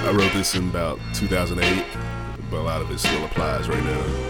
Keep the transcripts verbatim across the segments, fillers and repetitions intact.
I wrote this in about two thousand eight, but a lot of it still applies right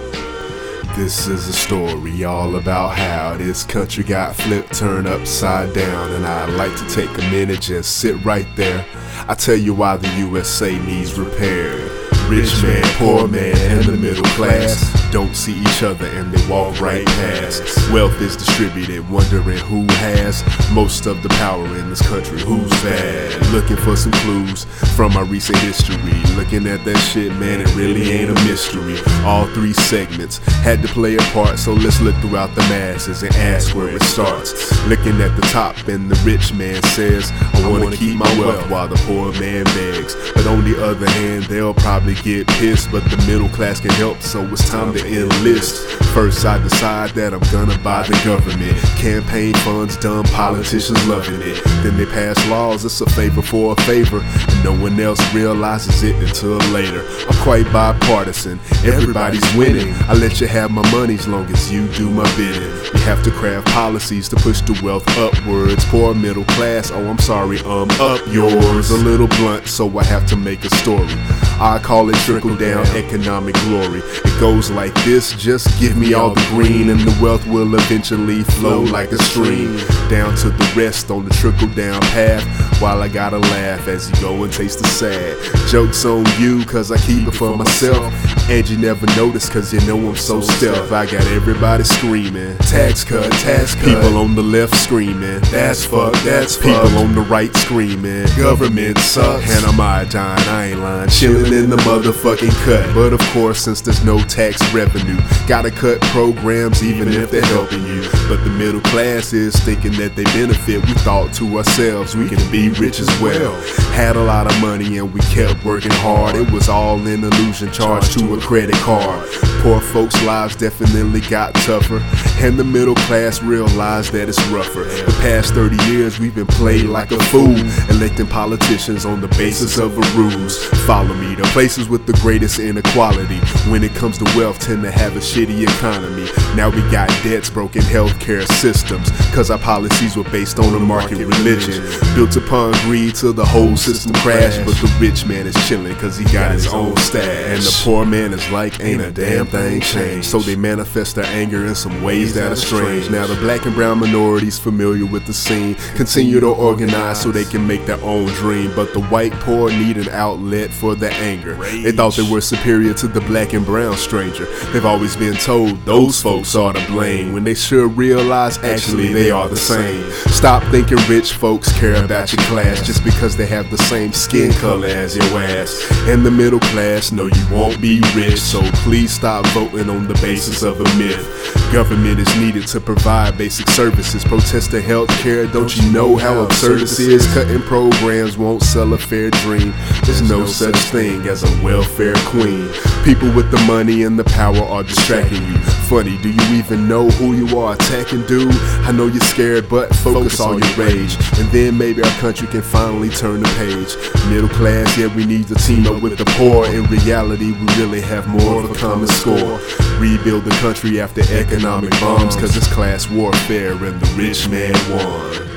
now. This is a story all about how this country got flipped, turned upside down, and I'd like to take a minute, just sit right there. I tell you why the U S A needs repair. Rich man, poor man, and the middle class don't see each other and they walk right past. Wealth is distributed, wondering who has most of the power in this country. Who's bad? Looking for some clues from my recent history. Looking at that shit, man, it really ain't a mystery. All three segments had to play a part, so let's look throughout the masses and ask where it starts. Looking at the top and the rich man says, I wanna keep my wealth while the poor man begs. But on the other hand, they'll probably get pissed, but the middle class can help, so it's time to enlist. First I decide that I'm gonna buy the government. Campaign funds, dumb politicians loving it. Then they pass laws, it's a favor for a favor, and no one else realizes it until later. I'm quite bipartisan, everybody's winning. I let you have my money as long as you do my bidding. We have to craft policies to push the wealth upwards. Poor middle class, oh I'm sorry, um up yours. A little blunt, so I have to make a story. I call it trickle down economic glory. It goes like this, just give me all the green and the wealth will eventually flow like a stream down to the rest on the trickle down path, while I gotta laugh as you go and taste the sad. Joke's on you cause I keep it for myself, and you never notice cause you know I'm so stealth. I got everybody screaming, tax cut, tax cut. People on the left screaming, that's fucked, that's fucked. People on the right screaming, government sucks. And I'm iodine, I ain't lying, chilling in the motherfucking cut. But of course, since there's no tax revenue, gotta cut programs even if they're helping you. But the middle class is thinking that they benefit. We thought to ourselves we can be rich as well. Had a lot of money and we kept working hard. It was all an illusion charged to a credit card. Poor folks' lives definitely got tougher, and the middle class realized that it's rougher. The past thirty years we've been played like a fool, electing politicians on the basis of a ruse. Follow me, the places with the greatest inequality when it comes to wealth tend to have a shitty economy. Now we got debts, broken healthcare systems, cause our policies were based on a market religion, built upon greed till the whole system crashed. But the rich man is chilling cause he got his own stash, and the poor man is like, ain't a damn thing changed. So they manifest their anger in some ways that are strange. Now the black and brown minorities familiar with the scene continue to organize so they can make their own dream, but the white poor need an outlet for their anger. They thought they were superior to the black and brown stranger. They've always been told those folks are to blame, when they should realize actually they are the same. Stop thinking rich folks care about your class just because they have the same skin color as your ass. And the middle class know you won't be rich, so please stop voting on the basis of a myth. Government is needed to provide basic services. Protest the health care, don't you know how absurd this is? Cutting programs won't sell a fair dream. There's no such thing as a welfare queen. People with the money and the power are distracting you. Funny, do you even know who you are attacking, dude? I know you're scared, but focus on your rage, and then maybe our country can finally turn the page. Middle class, yeah, we need to team up with the poor. In reality, we really have more of a common score. Rebuild the country after economic bombs, cause it's class warfare and the rich man won.